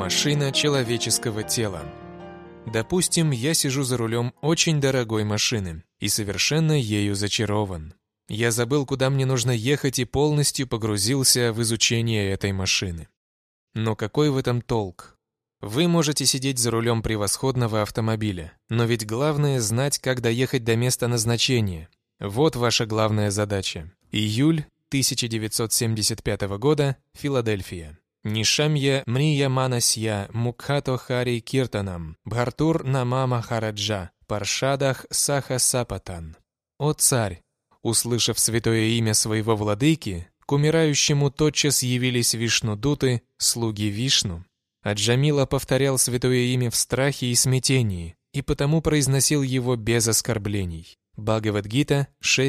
Машина человеческого тела. Допустим, я сижу за рулем очень дорогой машины и совершенно ею зачарован. Я забыл, куда мне нужно ехать, и полностью погрузился в изучение этой машины. Но какой в этом толк? Вы можете сидеть за рулем превосходного автомобиля, но ведь главное знать, как доехать до места назначения. Вот ваша главная задача. Июль 1975 года, Филадельфия. Нишамья мрия манасья мукхато хари киртанам, бхартур нама махараджа, паршадах саха сапатан. О царь! Услышав святое имя своего владыки, к умирающему тотчас явились Вишнудуты, слуги Вишну. А Джамила повторял святое имя в страхе и смятении, и потому произносил его без оскорблений. Бхагавад-гита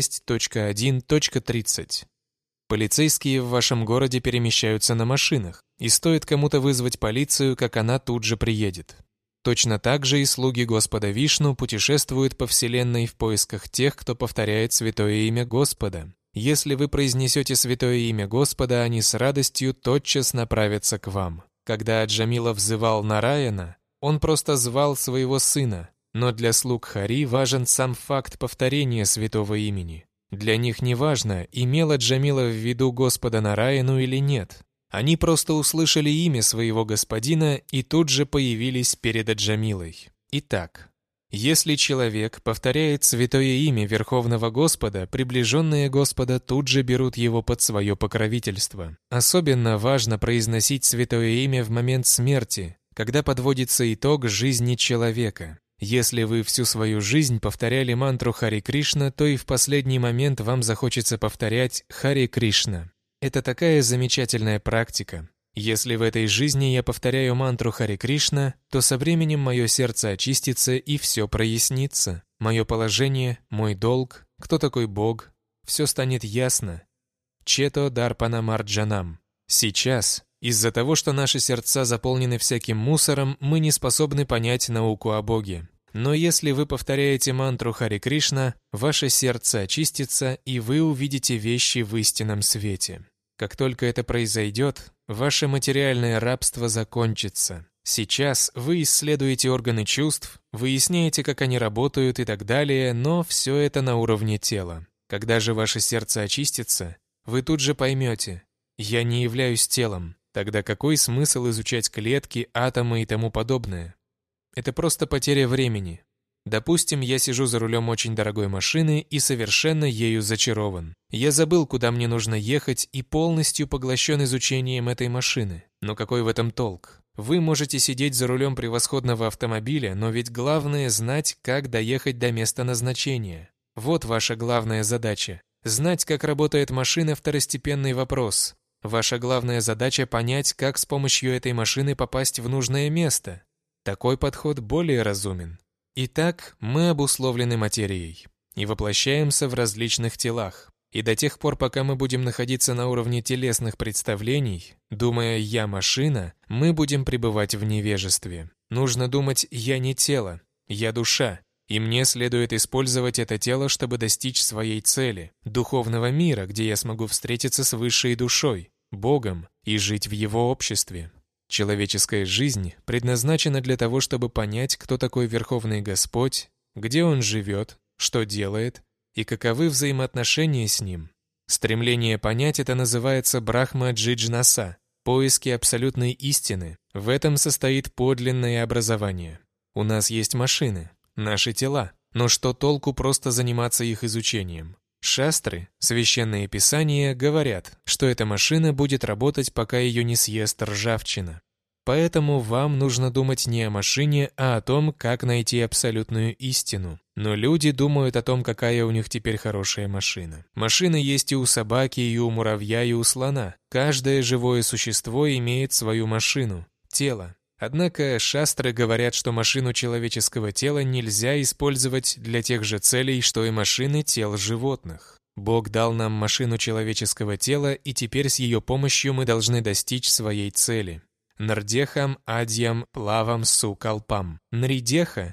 6.1.30. Полицейские в вашем городе перемещаются на машинах, и стоит кому-то вызвать полицию, как она тут же приедет. Точно так же и слуги Господа Вишну путешествуют по вселенной в поисках тех, кто повторяет святое имя Господа. Если вы произнесете святое имя Господа, они с радостью тотчас направятся к вам. Когда Джамила взывал Нараяна, он просто звал своего сына, но для слуг Хари важен сам факт повторения святого имени. Для них не важно, имела Джамила в виду Господа Нараяну или нет. Они просто услышали имя своего господина и тут же появились перед Джамилой. Итак, если человек повторяет святое имя Верховного Господа, приближенные Господа тут же берут его под свое покровительство. Особенно важно произносить святое имя в момент смерти, когда подводится итог жизни человека. Если вы всю свою жизнь повторяли мантру Хари Кришна, то и в последний момент вам захочется повторять Хари Кришна. Это такая замечательная практика. Если в этой жизни я повторяю мантру Хари Кришна, то со временем мое сердце очистится и все прояснится. Мое положение, мой долг, кто такой Бог, все станет ясно. Чето Дарпана Марджанам. Сейчас, из-за того, что наши сердца заполнены всяким мусором, мы не способны понять науку о Боге. Но если вы повторяете мантру Хари Кришна, ваше сердце очистится, и вы увидите вещи в истинном свете. Как только это произойдет, ваше материальное рабство закончится. Сейчас вы исследуете органы чувств, выясняете, как они работают и так далее, но все это на уровне тела. Когда же ваше сердце очистится, вы тут же поймете: «Я не являюсь телом». Тогда какой смысл изучать клетки, атомы и тому подобное? Это просто потеря времени. Допустим, я сижу за рулем очень дорогой машины и совершенно ею зачарован. Я забыл, куда мне нужно ехать, и полностью поглощен изучением этой машины. Но какой в этом толк? Вы можете сидеть за рулем превосходного автомобиля, но ведь главное знать, как доехать до места назначения. Вот ваша главная задача. Знать, как работает машина, второстепенный вопрос. Ваша главная задача понять, как с помощью этой машины попасть в нужное место. Такой подход более разумен. Итак, мы обусловлены материей и воплощаемся в различных телах. И до тех пор, пока мы будем находиться на уровне телесных представлений, думая «я машина», мы будем пребывать в невежестве. Нужно думать «я не тело, я душа». И мне следует использовать это тело, чтобы достичь своей цели, духовного мира, где я смогу встретиться с высшей душой, Богом, и жить в Его обществе. Человеческая жизнь предназначена для того, чтобы понять, кто такой Верховный Господь, где Он живет, что делает и каковы взаимоотношения с Ним. Стремление понять это называется Брахма-джиджнаса, поиски абсолютной истины. В этом состоит подлинное образование. У нас есть машины, наши тела, но что толку просто заниматься их изучением? Шастры, священные писания, говорят, что эта машина будет работать, пока ее не съест ржавчина. Поэтому вам нужно думать не о машине, а о том, как найти абсолютную истину. Но люди думают о том, какая у них теперь хорошая машина. Машина есть и у собаки, и у муравья, и у слона. Каждое живое существо имеет свою машину, тело. Однако шастры говорят, что машину человеческого тела нельзя использовать для тех же целей, что и машины тел животных. Бог дал нам машину человеческого тела, и теперь с ее помощью мы должны достичь своей цели. Нардехам адьям плавам сукалпам. Нридеха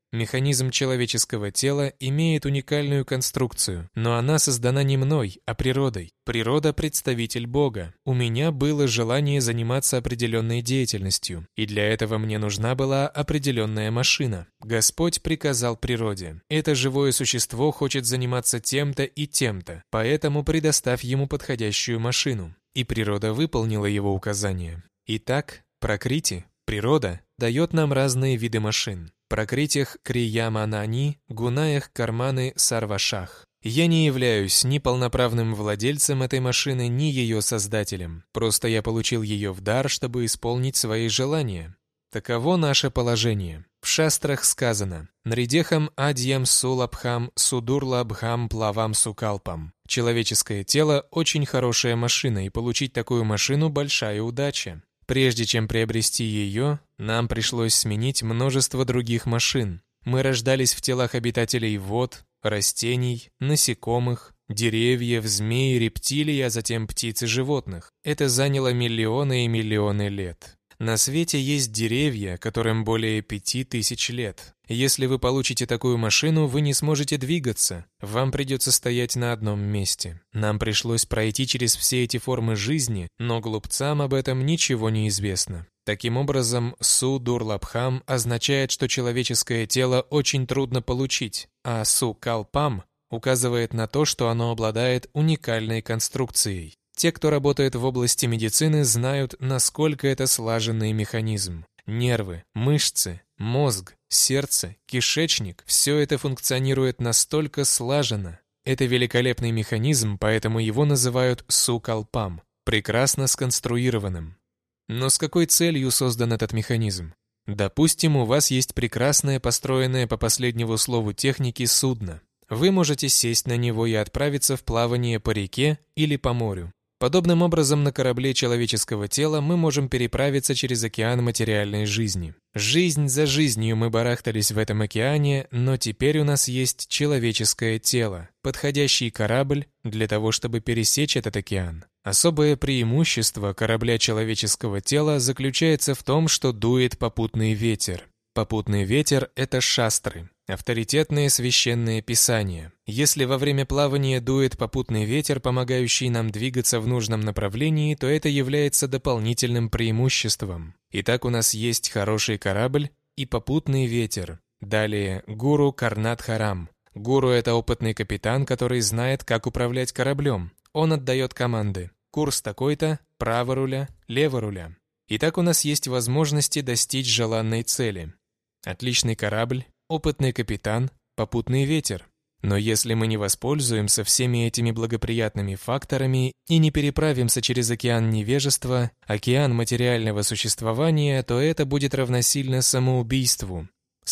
Механизм человеческого тела имеет уникальную конструкцию, но она создана не мной, а природой. Природа – представитель Бога. У меня было желание заниматься определенной деятельностью, и для этого мне нужна была определенная машина. Господь приказал природе: это живое существо хочет заниматься тем-то и тем-то, поэтому предоставь ему подходящую машину. И природа выполнила его указание. Итак, Пракрити, природа, дает нам разные виды машин. Пракритях Крияманани, Гунаях Карманы Сарвашах. Я не являюсь ни полноправным владельцем этой машины, ни ее создателем. Просто я получил ее в дар, чтобы исполнить свои желания. Таково наше положение. В шастрах сказано: «Нридехам адьям сулабхам судурлабхам плавам сукалпам». Человеческое тело – очень хорошая машина, и получить такую машину – большая удача. Прежде чем приобрести ее, нам пришлось сменить множество других машин. Мы рождались в телах обитателей вод, растений, насекомых, деревьев, змей, рептилий, а затем птиц и животных. Это заняло миллионы и миллионы лет. На свете есть деревья, которым более 5000 лет. Если вы получите такую машину, вы не сможете двигаться. Вам придется стоять на одном месте. Нам пришлось пройти через все эти формы жизни, но глупцам об этом ничего не известно. Таким образом, Су-Дурлабхам означает, что человеческое тело очень трудно получить, а Су-Калпам указывает на то, что оно обладает уникальной конструкцией. Те, кто работает в области медицины, знают, насколько это слаженный механизм. Нервы, мышцы, мозг, сердце, кишечник – все это функционирует настолько слаженно. Это великолепный механизм, поэтому его называют Сукалпам – прекрасно сконструированным. Но с какой целью создан этот механизм? Допустим, у вас есть прекрасное, построенное по последнему слову техники судно. Вы можете сесть на него и отправиться в плавание по реке или по морю. Подобным образом, на корабле человеческого тела мы можем переправиться через океан материальной жизни. Жизнь за жизнью мы барахтались в этом океане, но теперь у нас есть человеческое тело, подходящий корабль для того, чтобы пересечь этот океан. Особое преимущество корабля человеческого тела заключается в том, что дует попутный ветер. Попутный ветер – это шастры, авторитетные священные писания. Если во время плавания дует попутный ветер, помогающий нам двигаться в нужном направлении, то это является дополнительным преимуществом. Итак, у нас есть хороший корабль и попутный ветер. Далее, гуру Карнатхарам. Гуру – это опытный капитан, который знает, как управлять кораблем. Он отдает команды. Курс такой-то, право руля, лево руля. Итак, у нас есть возможности достичь желанной цели. Отличный корабль, опытный капитан, попутный ветер. Но если мы не воспользуемся всеми этими благоприятными факторами и не переправимся через океан невежества, океан материального существования, то это будет равносильно самоубийству.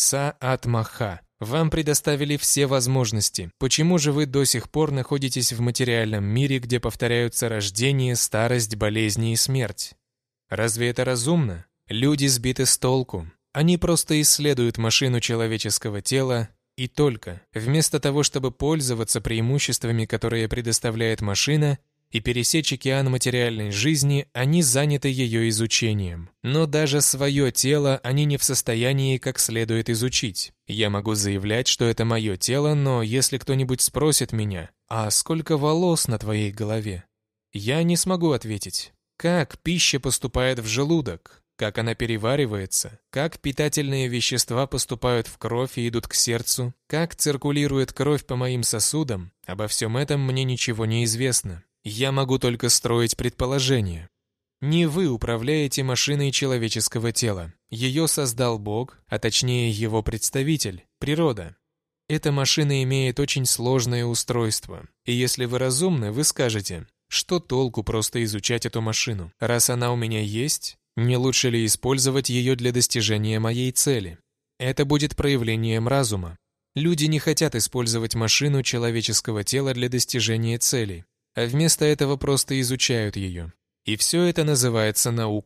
Са-ат-маха. Вам предоставили все возможности. Почему же вы до сих пор находитесь в материальном мире, где повторяются рождение, старость, болезни и смерть? Разве это разумно? Люди сбиты с толку. Они просто исследуют машину человеческого тела и только. Вместо того, чтобы пользоваться преимуществами, которые предоставляет машина, и пересечь океан материальной жизни, они заняты ее изучением. Но даже свое тело они не в состоянии как следует изучить. Я могу заявлять, что это мое тело, но если кто-нибудь спросит меня: «А сколько волос на твоей голове?» Я не смогу ответить. Как пища поступает в желудок? Как она переваривается, как питательные вещества поступают в кровь и идут к сердцу, как циркулирует кровь по моим сосудам, обо всем этом мне ничего не известно. Я могу только строить предположения. Не вы управляете машиной человеческого тела. Ее создал Бог, а точнее его представитель, природа. Эта машина имеет очень сложное устройство. И если вы разумны, вы скажете: что толку просто изучать эту машину? Раз она у меня есть, не лучше ли использовать ее для достижения моей цели? Это будет проявлением разума. Люди не хотят использовать машину человеческого тела для достижения цели, а вместо этого просто изучают ее. И все это называется наукой.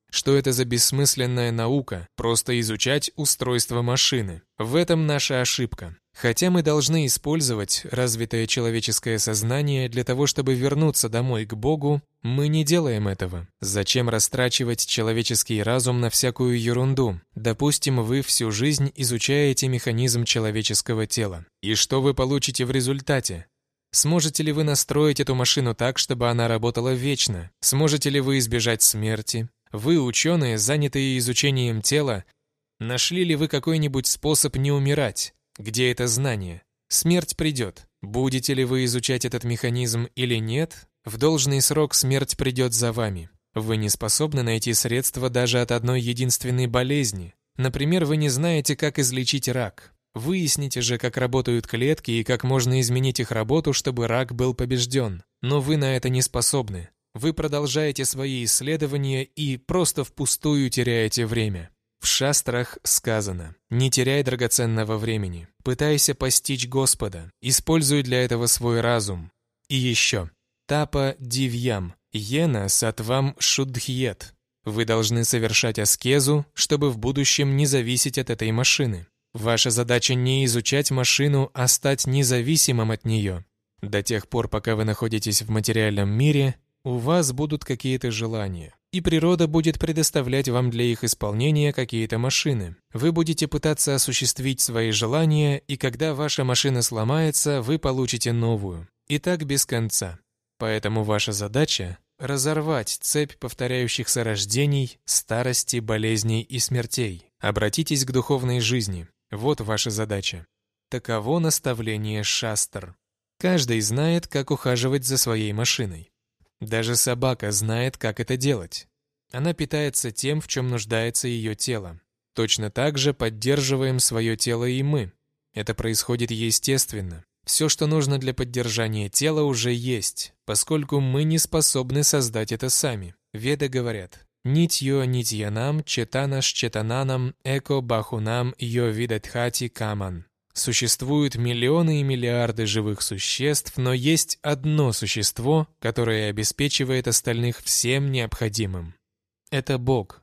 Что это за бессмысленная наука, просто изучать устройство машины? В этом наша ошибка. Хотя мы должны использовать развитое человеческое сознание для того, чтобы вернуться домой к Богу, мы не делаем этого. Зачем растрачивать человеческий разум на всякую ерунду? Допустим, вы всю жизнь изучаете механизм человеческого тела. И что вы получите в результате? Сможете ли вы настроить эту машину так, чтобы она работала вечно? Сможете ли вы избежать смерти? Вы, ученые, занятые изучением тела, нашли ли вы какой-нибудь способ не умирать? Где это знание? Смерть придет. Будете ли вы изучать этот механизм или нет? В должный срок смерть придет за вами. Вы не способны найти средства даже от одной единственной болезни. Например, вы не знаете, как излечить рак. Выясните же, как работают клетки и как можно изменить их работу, чтобы рак был побежден. Но вы на это не способны. Вы продолжаете свои исследования и просто впустую теряете время. В шастрах сказано: «Не теряй драгоценного времени, пытайся постичь Господа, используй для этого свой разум». И еще: «Тапа дивьям, ена сатвам шуддхьет». Вы должны совершать аскезу, чтобы в будущем не зависеть от этой машины. Ваша задача не изучать машину, а стать независимым от нее. До тех пор, пока вы находитесь в материальном мире, у вас будут какие-то желания, и природа будет предоставлять вам для их исполнения какие-то машины. Вы будете пытаться осуществить свои желания, и когда ваша машина сломается, вы получите новую. И так без конца. Поэтому ваша задача — разорвать цепь повторяющихся рождений, старости, болезней и смертей. Обратитесь к духовной жизни. Вот ваша задача. Таково наставление шастр. Каждый знает, как ухаживать за своей машиной. Даже собака знает, как это делать. Она питается тем, в чем нуждается ее тело. Точно так же поддерживаем свое тело и мы. Это происходит естественно. Все, что нужно для поддержания тела, уже есть, поскольку мы не способны создать это сами. Веды говорят: «Нитьё нитьянам, четанаш четананам, эко бахунам йо видатхати каман». Существуют миллионы и миллиарды живых существ, но есть одно существо, которое обеспечивает остальных всем необходимым. Это Бог.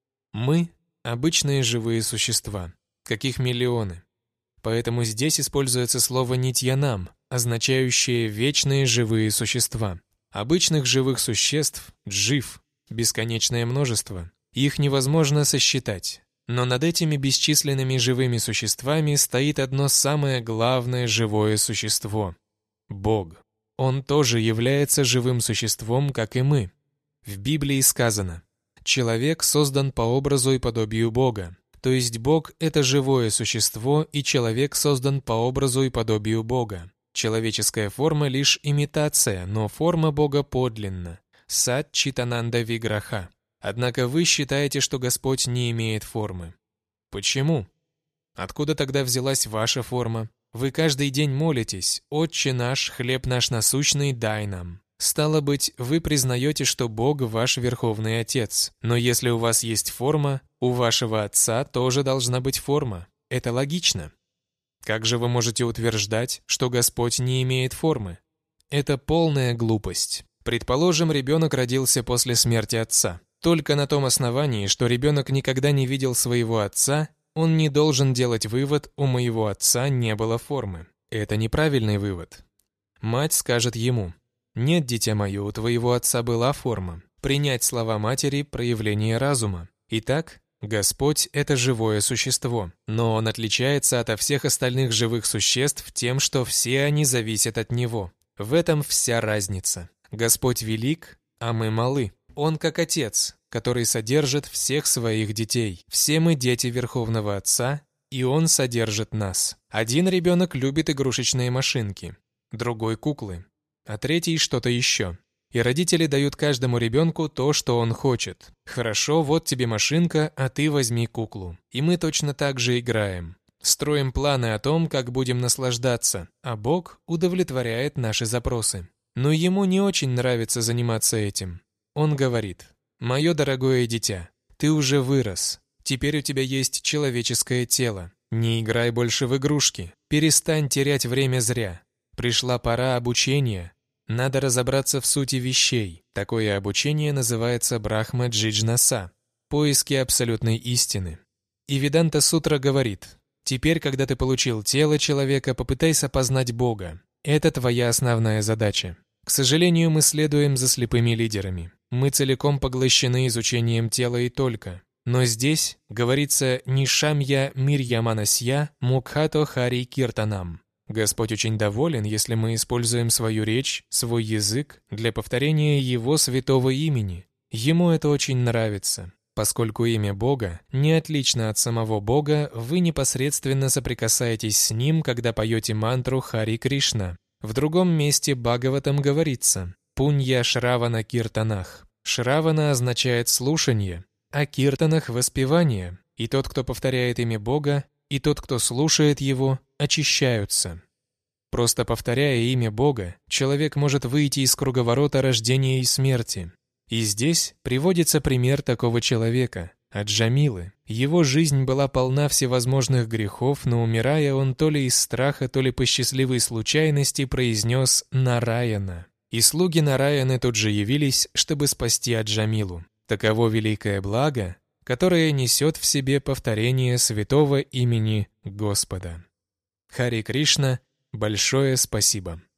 Мы — обычные живые существа, каких миллионы. Поэтому здесь используется слово «нитьянам», означающее «вечные живые существа». Обычных живых существ — джив, бесконечное множество. Их невозможно сосчитать. Но над этими бесчисленными живыми существами стоит одно самое главное живое существо — Бог. Он тоже является живым существом, как и мы. В Библии сказано: «Человек создан по образу и подобию Бога». То есть Бог — это живое существо, и человек создан по образу и подобию Бога. Человеческая форма — лишь имитация, но форма Бога подлинна. Сат читананда виграха. Однако вы считаете, что Господь не имеет формы. Почему? Откуда тогда взялась ваша форма? Вы каждый день молитесь: «Отче наш, хлеб наш насущный, дай нам». Стало быть, вы признаете, что Бог ваш Верховный Отец. Но если у вас есть форма, у вашего Отца тоже должна быть форма. Это логично. Как же вы можете утверждать, что Господь не имеет формы? Это полная глупость. Предположим, ребенок родился после смерти отца. Только на том основании, что ребенок никогда не видел своего отца, он не должен делать вывод: «У моего отца не было формы». Это неправильный вывод. Мать скажет ему: «Нет, дитя мое, у твоего отца была форма». Принять слова матери — проявление разума. Итак, Господь — это живое существо, но Он отличается ото всех остальных живых существ тем, что все они зависят от Него. В этом вся разница. Господь велик, а мы малы. Он как Отец, который содержит всех своих детей. Все мы дети Верховного Отца, и Он содержит нас. Один ребенок любит игрушечные машинки, другой — куклы, а третий — что-то еще. И родители дают каждому ребенку то, что он хочет. Хорошо, вот тебе машинка, а ты возьми куклу. И мы точно так же играем. Строим планы о том, как будем наслаждаться, а Бог удовлетворяет наши запросы. Но Ему не очень нравится заниматься этим. Он говорит: «Мое дорогое дитя, ты уже вырос. Теперь у тебя есть человеческое тело. Не играй больше в игрушки. Перестань терять время зря. Пришла пора обучения. Надо разобраться в сути вещей». Такое обучение называется Брахма Джиджнаса. поиски абсолютной истины. И Веданта Сутра говорит: теперь, когда ты получил тело человека, попытайся познать Бога. Это твоя основная задача. К сожалению, мы следуем за слепыми лидерами. Мы целиком поглощены изучением тела и только. Но здесь говорится «Нишамья мирьяманасья мукхато хари киртанам». Господь очень доволен, если мы используем свою речь, свой язык для повторения Его святого имени. Ему это очень нравится. Поскольку имя Бога не отлично от самого Бога, вы непосредственно соприкасаетесь с Ним, когда поете мантру Хари Кришна. В другом месте Бхагаватам говорится «Пунья Шравана Киртанах». Шравана означает «слушание», а Киртанах – «воспевание». И тот, кто повторяет имя Бога, и тот, кто слушает Его, очищаются. Просто повторяя имя Бога, человек может выйти из круговорота рождения и смерти. И здесь приводится пример такого человека, Аджамилы. Его жизнь была полна всевозможных грехов, но умирая, он то ли из страха, то ли по счастливой случайности произнес «Нараяна». И слуги Нараяны тут же явились, чтобы спасти Аджамилу. Таково великое благо, которое несет в себе повторение святого имени Господа. Хари Кришна, большое спасибо.